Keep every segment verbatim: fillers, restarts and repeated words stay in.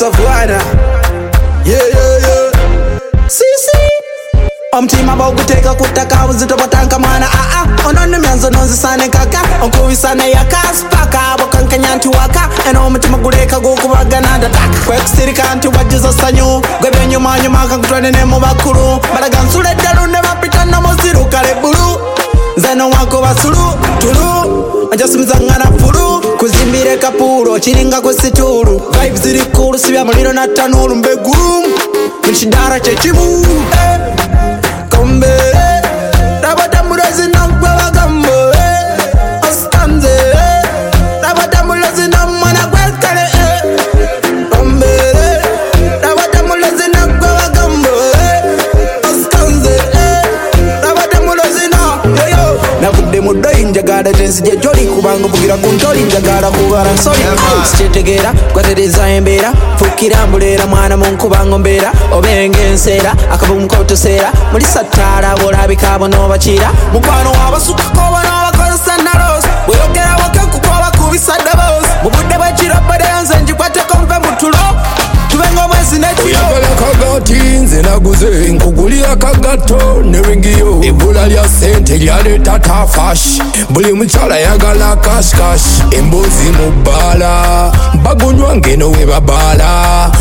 Savana. Yeah, yeah, yeah. See, see. Omtima baguteka kutaka uzito batanka mana ah ah onono myanzo nonzi sane kaka onkuwisana yakaspaka bokankanyanti waka eno omutima guleka gukubagana dataka kwexirika anti wajiza sanyu gwebye nyuma nyuma kankutwane ne mu bakulu balaga nsule dalu ne bapita no muziru kale bulu zeno wako basulu tulu ajasimzangana fulu kuzimbire kapuro chiringa kusitulu vibes ziri kulu sibya muliro na tanulu mbeguru nshidara chechimu eh. Kombe, rabata mulazi na kwa gambo, ostanze, rabata mulazi na mwana kwekale. Kombe, rabata mulazi na kwa gambo, ostanze, rabata mulazi na yo. Na kude mudo injagada tensi je joli kubango bugira kuntoli injagada kubara soli. Sichetegera kwa tereza embera, fukira mbulera mwana munkubango mbera, obenge nsera akabumukoto sera muri satara borabika bono bacira mukwano wabasuka ko bono bakosa naros buyogera wakakukoba kubisada bos mubude bacira barenze njikwate komve mutulo tubengo mwezi netio uyagala kagati nze naguze nkugulira kagato neringio ebula lya sente lyale tata fash buli muchala yagala cash cash embozi mubala bagunywa ngeno we babala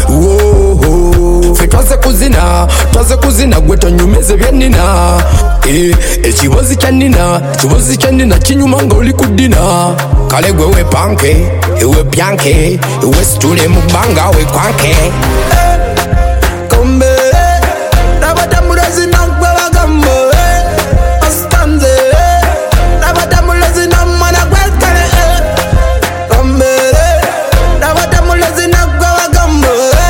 wo fe twaze kuzina twaze kuzina gwe tonyumeze byenina eh ekibozi kyanina ekibozi kyanina kinyuma nga oli kudina kale gwe we panke ewe byanke ewe stule mubanga we kwanke kombe rabata mulazi na kwa gambo ostanze rabata mulazi na mwana kwekale kombe rabata mulazi na kwa gambo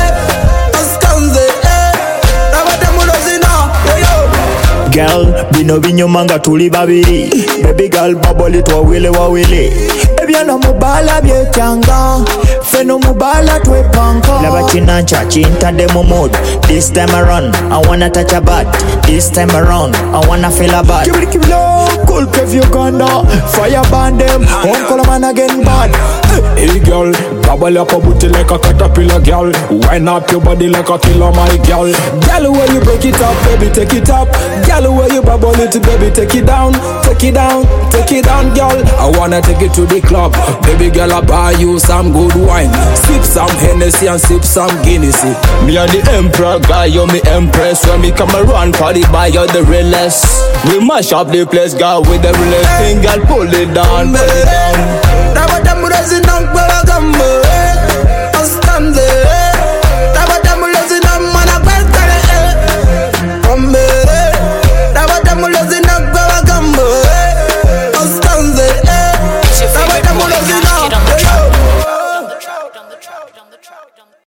ostanze rabata mulazi na yo girl bino binyuma nga tuli babiri baby girl baboli twawile wawile ebyano mubala byekyanga feno mubala twepanka laba chinancha chintade mu mood this time around I wanna touch a butt this time around I wanna feel a butt kibili kibilo cool kev Uganda fire band them one color man again bad hey girl bubble up a booty like a caterpillar girl wind up your body like a killer my girl girl where you break it up baby take it up girl where you bubble it baby take it down take it down take it down girl I wanna take it to the club baby girl I buy you some good wine sip some Hennessy and sip some Guinness me and the emperor guy you me empress when me come around party by you the realest we mash up the place girl with the realest thing girl pull it down pull it down